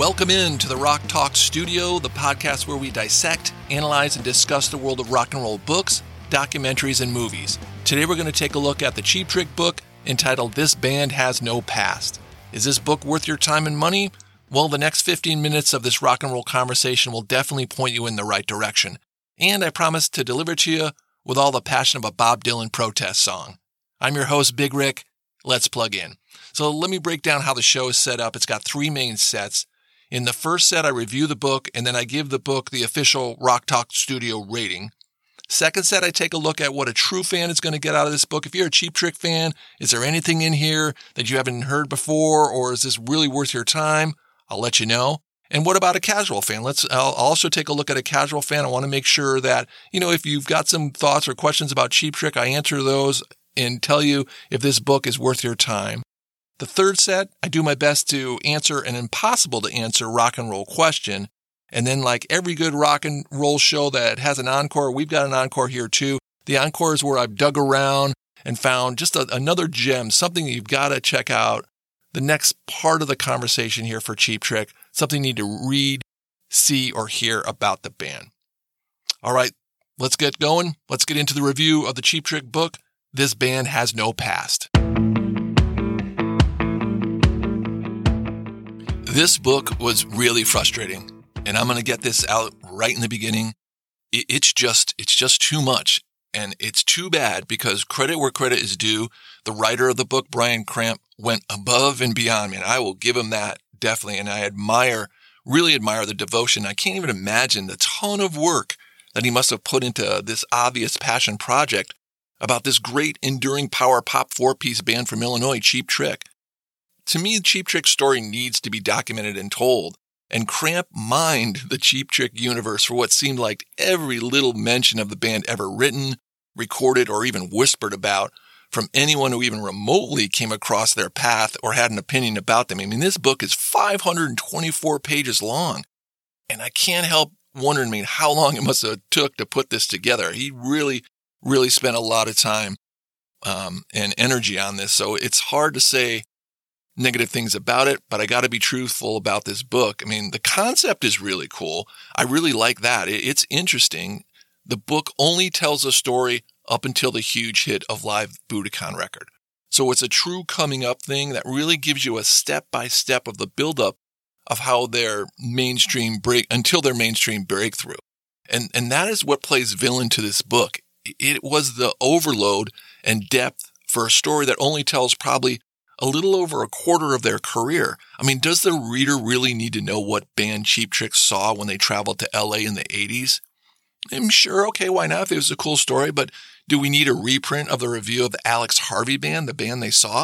Welcome in to the Rock Talk Studio, the podcast where we dissect, analyze, and discuss the world of rock and roll books, documentaries, and movies. Today we're going to take a look at the Cheap Trick book entitled This Band Has No Past. Is this book worth your time and money? Well, the next 15 minutes of this rock and roll conversation will definitely point you in the right direction. And I promise to deliver to you with all the passion of a Bob Dylan protest song. I'm your host, Big Rick. Let's plug in. So let me break down how the show is set up. It's got three main sets. In the first set, I review the book, and then I give the book the official Rock Talk Studio rating. Second set, I take a look at what a true fan is going to get out of this book. If you're a Cheap Trick fan, is there anything in here that you haven't heard before, or is this really worth your time? I'll let you know. And what about a casual fan? I'll also take a look at a casual fan. I want to make sure that, if you've got some thoughts or questions about Cheap Trick, I answer those and tell you if this book is worth your time. The third set, I do my best to answer an impossible to answer rock and roll question. And then like every good rock and roll show that has an encore, we've got an encore here too. The encore is where I've dug around and found just another gem, something that you've got to check out. The next part of the conversation here for Cheap Trick, something you need to read, see, or hear about the band. All right, let's get going. Let's get into the review of the Cheap Trick book, This Band Has No Past. This book was really frustrating, and I'm going to get this out right in the beginning. It's just too much, and it's too bad because credit where credit is due. The writer of the book, Brian Cramp, went above and beyond, man. I will give him that, definitely, and I really admire the devotion. I can't even imagine the ton of work that he must have put into this obvious passion project about this great enduring power pop four-piece band from Illinois, Cheap Trick. To me, the Cheap Trick story needs to be documented and told, and Cramp mined the Cheap Trick universe for what seemed like every little mention of the band ever written, recorded, or even whispered about from anyone who even remotely came across their path or had an opinion about them. I mean, this book is 524 pages long, and I can't help wondering, how long it must have took to put this together. He really, really spent a lot of time and energy on this, so it's hard to say negative things about it, but I got to be truthful about this book. I mean, the concept is really cool. I really like that. It's interesting. The book only tells a story up until the huge hit of Live Budokan Record. So it's a true coming up thing that really gives you a step-by-step of the buildup of how their mainstream until their mainstream breakthrough. And that is what plays villain to this book. It was the overload and depth for a story that only tells probably a little over a quarter of their career. I mean, does the reader really need to know what band Cheap Trick saw when they traveled to LA in the 80s? I'm sure, okay, why not if it was a cool story, but do we need a reprint of the review of the Alex Harvey Band, the band they saw?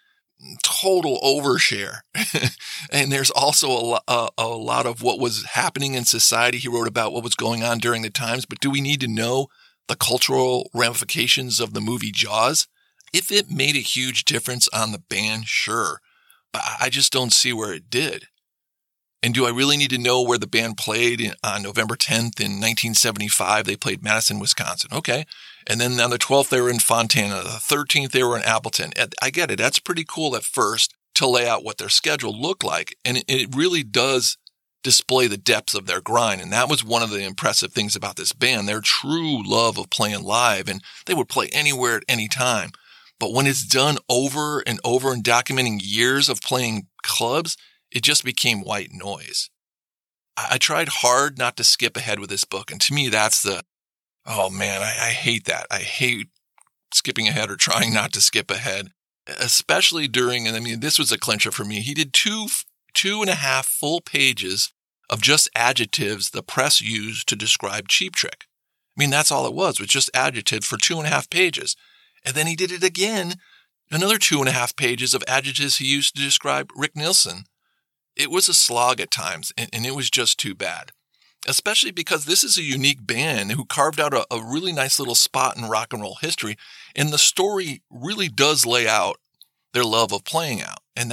Total overshare. And there's also a lot of what was happening in society. He wrote about what was going on during the times, but do we need to know the cultural ramifications of the movie Jaws? If it made a huge difference on the band, sure, but I just don't see where it did. And do I really need to know where the band played on November 10th in 1975? They played Madison, Wisconsin. Okay. And then on the 12th, they were in Fontana. The 13th, they were in Appleton. I get it. That's pretty cool at first to lay out what their schedule looked like. And it really does display the depths of their grind. And that was one of the impressive things about this band, their true love of playing live. And they would play anywhere at any time. But when it's done over and over and documenting years of playing clubs, it just became white noise. I tried hard not to skip ahead with this book. And to me, that's I hate that. I hate skipping ahead or trying not to skip ahead, especially this was a clincher for me. He did two and a half full pages of just adjectives the press used to describe Cheap Trick. I mean, that's all it was just adjectives for 2.5 pages. And then he did it again, another 2.5 pages of adjectives he used to describe Rick Nielsen. It was a slog at times, and it was just too bad, especially because this is a unique band who carved out a really nice little spot in rock and roll history, and the story really does lay out their love of playing out. And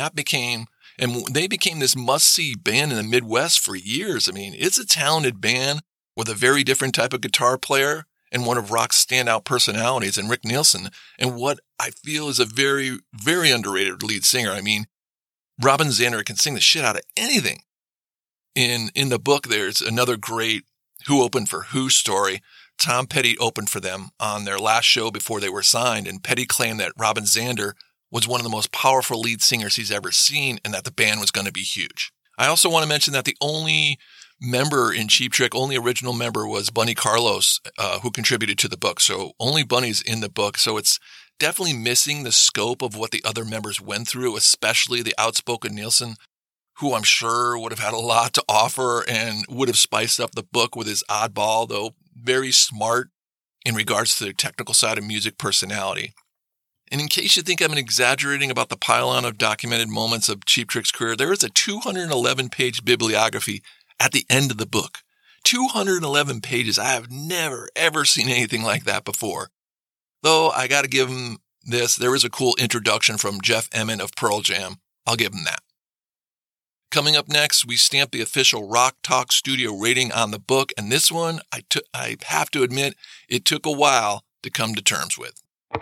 they became this must-see band in the Midwest for years. I mean, it's a talented band with a very different type of guitar player and one of rock's standout personalities in Rick Nielsen, and what I feel is a very, very underrated lead singer. I mean, Robin Zander can sing the shit out of anything. In the book, there's another great Who Opened for Who story. Tom Petty opened for them on their last show before they were signed, and Petty claimed that Robin Zander was one of the most powerful lead singers he's ever seen and that the band was going to be huge. I also want to mention that the only member in Cheap Trick, only original member, was Bunny Carlos, who contributed to the book. So only Bunny's in the book. So it's definitely missing the scope of what the other members went through, especially the outspoken Nielsen, who I'm sure would have had a lot to offer and would have spiced up the book with his oddball, though very smart in regards to the technical side of music personality. And in case you think I'm exaggerating about the pylon of documented moments of Cheap Trick's career, there is a 211-page bibliography at the end of the book. 211 pages. I have never, ever seen anything like that before. Though I got to give him this. There is a cool introduction from Jeff Ament of Pearl Jam. I'll give him that. Coming up next, we stamp the official Rock Talk Studio rating on the book. And this one, I have to admit, it took a while to come to terms with.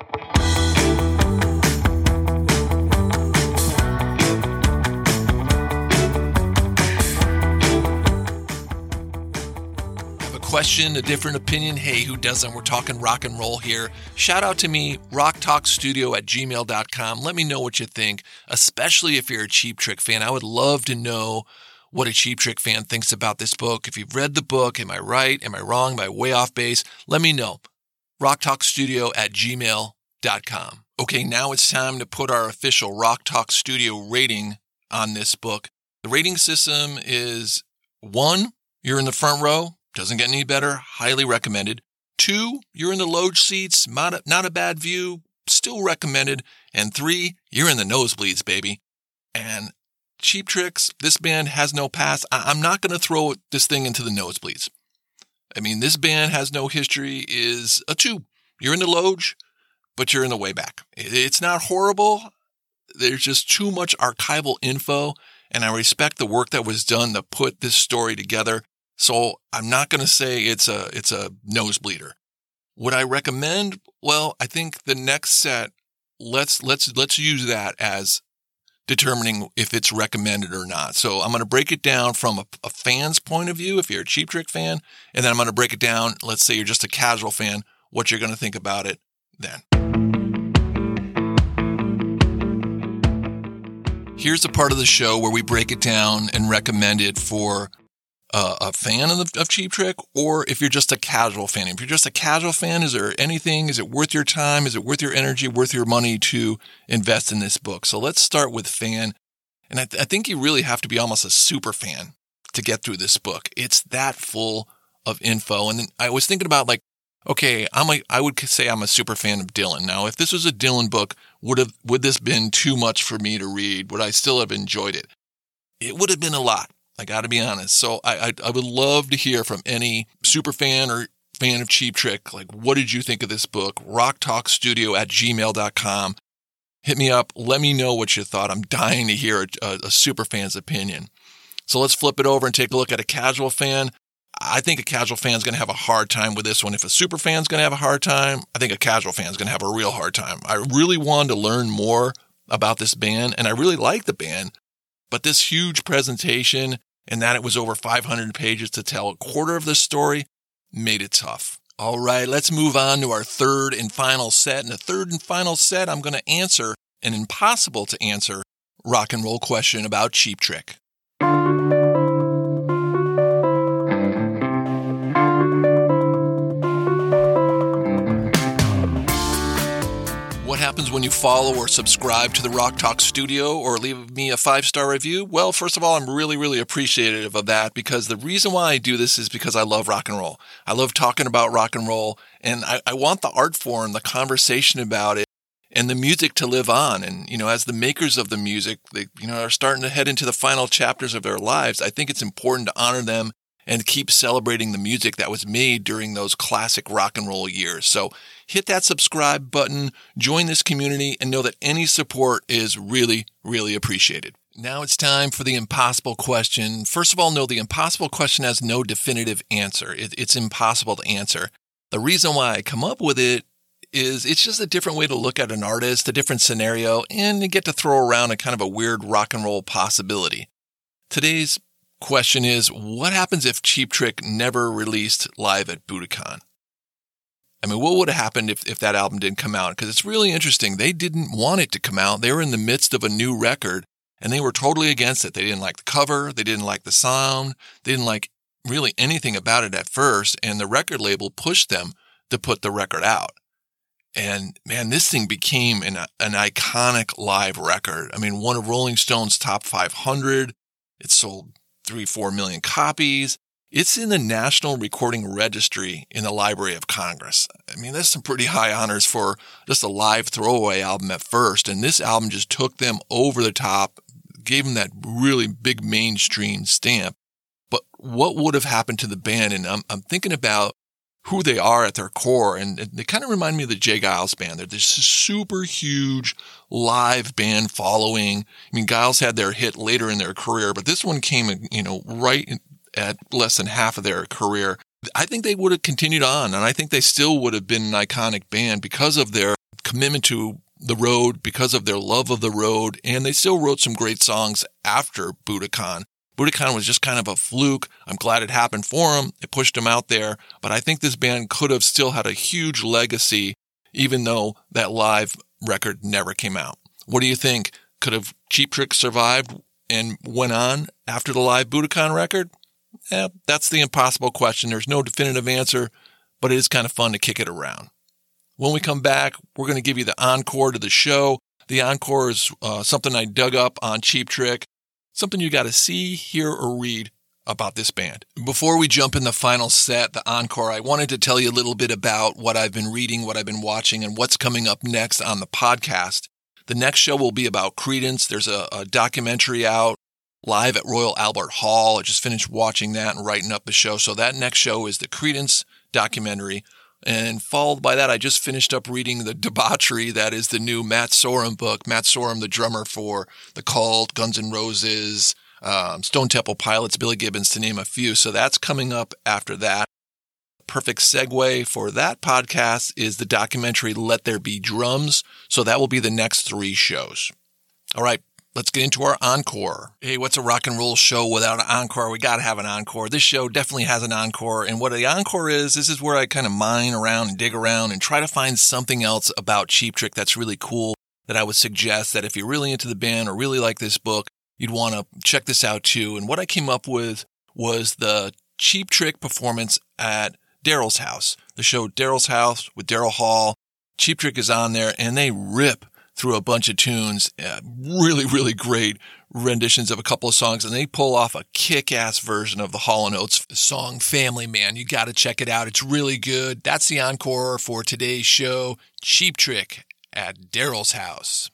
Question, a different opinion. Hey, who doesn't? We're talking rock and roll here. Shout out to me, rocktalkstudio@gmail.com. Let me know what you think, especially if you're a Cheap Trick fan. I would love to know what a Cheap Trick fan thinks about this book. If you've read the book, am I right? Am I wrong? Am I way off base? Let me know. rocktalkstudio@gmail.com. Okay, now it's time to put our official Rock Talk Studio rating on this book. The rating system is 1, you're in the front row. Doesn't get any better. Highly recommended. 2, you're in the loge seats. Not a bad view. Still recommended. And 3, you're in the nosebleeds, baby. And Cheap Tricks, this band has no past. I'm not going to throw this thing into the nosebleeds. I mean, this band has no history is a 2. You're in the loge, but you're in the way back. It's not horrible. There's just too much archival info. And I respect the work that was done to put this story together. So I'm not going to say it's a nosebleeder. Would I recommend? Well, I think the next set, let's use that as determining if it's recommended or not. So I'm going to break it down from a fan's point of view, if you're a Cheap Trick fan, and then I'm going to break it down. Let's say you're just a casual fan, what you're going to think about it then. Here's the part of the show where we break it down and recommend it for a fan of Cheap Trick, or if you're just a casual fan. If you're just a casual fan, is it worth your time? Is it worth your energy, worth your money to invest in this book? So let's start with fan. And I think you really have to be almost a super fan to get through this book. It's that full of info. And then I was thinking about okay, I would say I'm a super fan of Dylan. Now, if this was a Dylan book, would this been too much for me to read? Would I still have enjoyed it? It would have been a lot. I got to be honest. So I would love to hear from any super fan or fan of Cheap Trick. What did you think of this book? rocktalkstudio@gmail.com. Hit me up. Let me know what you thought. I'm dying to hear a super fan's opinion. So let's flip it over and take a look at a casual fan. I think a casual fan is going to have a hard time with this one. If a super fan is going to have a hard time, I think a casual fan is going to have a real hard time. I really wanted to learn more about this band, and I really like the band. But this huge presentation and that it was over 500 pages to tell a quarter of the story made it tough. All right, let's move on to our third and final set. In the third and final set, I'm going to answer an impossible to answer rock and roll question about Cheap Trick. What happens when you follow or subscribe to the Rock Talk Studio or leave me a 5-star review? Well, first of all, I'm really, really appreciative of that, because the reason why I do this is because I love rock and roll. I love talking about rock and roll, and I want the art form, the conversation about it, and the music to live on. And, as the makers of the music, they, are starting to head into the final chapters of their lives, I think it's important to honor them and keep celebrating the music that was made during those classic rock and roll years. So hit that subscribe button, join this community, and know that any support is really, really appreciated. Now it's time for the impossible question. First of all, no, the impossible question has no definitive answer. It's impossible to answer. The reason why I come up with it is it's just a different way to look at an artist, a different scenario, and you get to throw around a kind of a weird rock and roll possibility. Today's question is, what happens if Cheap Trick never released Live at Budokan? I mean, what would have happened if that album didn't come out? Because it's really interesting. They didn't want it to come out. They were in the midst of a new record, and they were totally against it. They didn't like the cover. They didn't like the sound. They didn't like really anything about it at first, and the record label pushed them to put the record out. And man, this thing became an iconic live record. I mean, one of Rolling Stone's top 500. It sold 3-4 million copies. It's in the National Recording Registry in the Library of Congress. I mean, that's some pretty high honors for just a live throwaway album at first. And this album just took them over the top, gave them that really big mainstream stamp. But what would have happened to the band? And I'm thinking about who they are at their core. And they kind of remind me of the J. Geils Band. They're this super huge live band following. I mean, Geils had their hit later in their career, but this one came, right at less than half of their career. I think they would have continued on, and I think they still would have been an iconic band because of their commitment to the road, because of their love of the road, and they still wrote some great songs after Budokan. Budokan was just kind of a fluke. I'm glad it happened for them. It pushed them out there, but I think this band could have still had a huge legacy, even though that live record never came out. What do you think? Could have Cheap Trick survived and went on after the live Budokan record? That's the impossible question. There's no definitive answer, but it is kind of fun to kick it around. When we come back, we're going to give you the encore to the show. The encore is something I dug up on Cheap Trick, something you got to see, hear, or read about this band. Before we jump in the final set, the encore, I wanted to tell you a little bit about what I've been reading, what I've been watching, and what's coming up next on the podcast. The next show will be about Creedence. There's a documentary out live at Royal Albert Hall. I just finished watching that and writing up the show. So that next show is the Creedence documentary. And followed by that, I just finished up reading The Debauchery. That is the new Matt Sorum book. Matt Sorum, the drummer for The Cult, Guns N' Roses, Stone Temple Pilots, Billy Gibbons, to name a few. So that's coming up after that. Perfect segue for that podcast is the documentary Let There Be Drums. So that will be the next 3 shows. All right. Let's get into our encore. Hey, what's a rock and roll show without an encore? We got to have an encore. This show definitely has an encore. And what the encore is, this is where I kind of mine around and dig around and try to find something else about Cheap Trick that's really cool that I would suggest that if you're really into the band or really like this book, you'd want to check this out too. And what I came up with was the Cheap Trick performance at Daryl's House. The show Daryl's House with Daryl Hall. Cheap Trick is on there and they rip through a bunch of tunes, really, really great renditions of a couple of songs, and they pull off a kick-ass version of the Hall & Oates song Family Man. You got to check it out. It's really good. That's the encore for today's show, Cheap Trick at Daryl's House.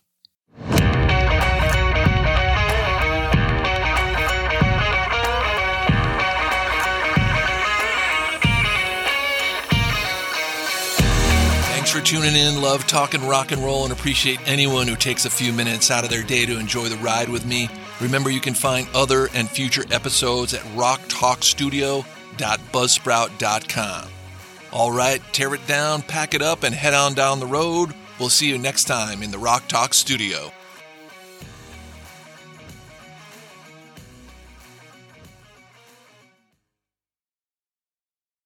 Thanks for tuning in. Love talking rock and roll and appreciate anyone who takes a few minutes out of their day to enjoy the ride with me. Remember, you can find other and future episodes at rocktalkstudio.buzzsprout.com. All right, tear it down, pack it up, and head on down the road. We'll see you next time in the Rock Talk Studio.